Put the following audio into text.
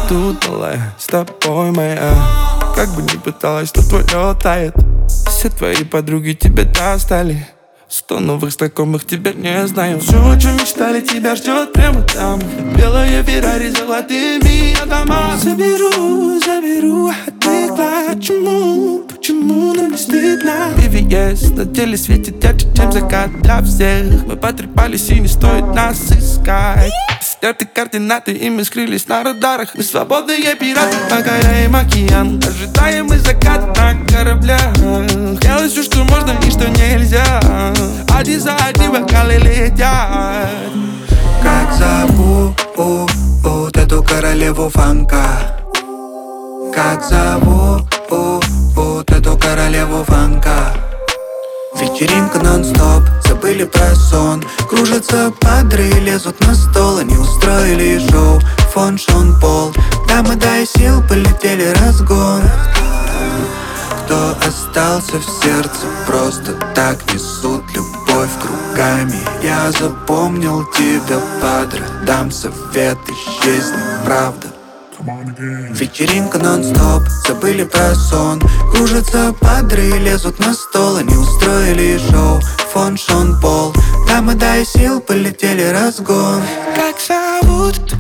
тут, малая, с тобой моя. Как бы ни пыталась, но твое тает. Все твои подруги тебя достали. 100 новых знакомых тебя не знаю. Все, о чем мечтали, тебя ждет прямо там. Белая Феррари с золотыми домами. Заберу, а ты почему нам не стыдно? VVS на теле светит ярче, чем закат для всех. Мы потрепались и не стоит нас искать. Стерты координаты, и мы скрылись на радарах. Мы свободные пираты, покоряем океан. Ожидаем мы закат на кораблях. Делай все, что можно и что нельзя. Один за одним бокалы летят. Как зовут эту королеву фанка? Как зовут эту королеву фанка? Вечеринка нон-стоп, забыли про сон. Кружатся падры, лезут на стол. Они устроили шоу, фон Шон Пол. Дамы, дай сил, полетели разгон. Кто остался в сердце, просто так несут любовь кругами. Я запомнил тебя, падре, дам совет, исчезни, правда. Вечеринка нон-стоп, забыли про сон. Кружатся падры, лезут на стол. Они устроили шоу, фон Шон Пол. Дамы, дай сил, полетели разгон. Как зовут эту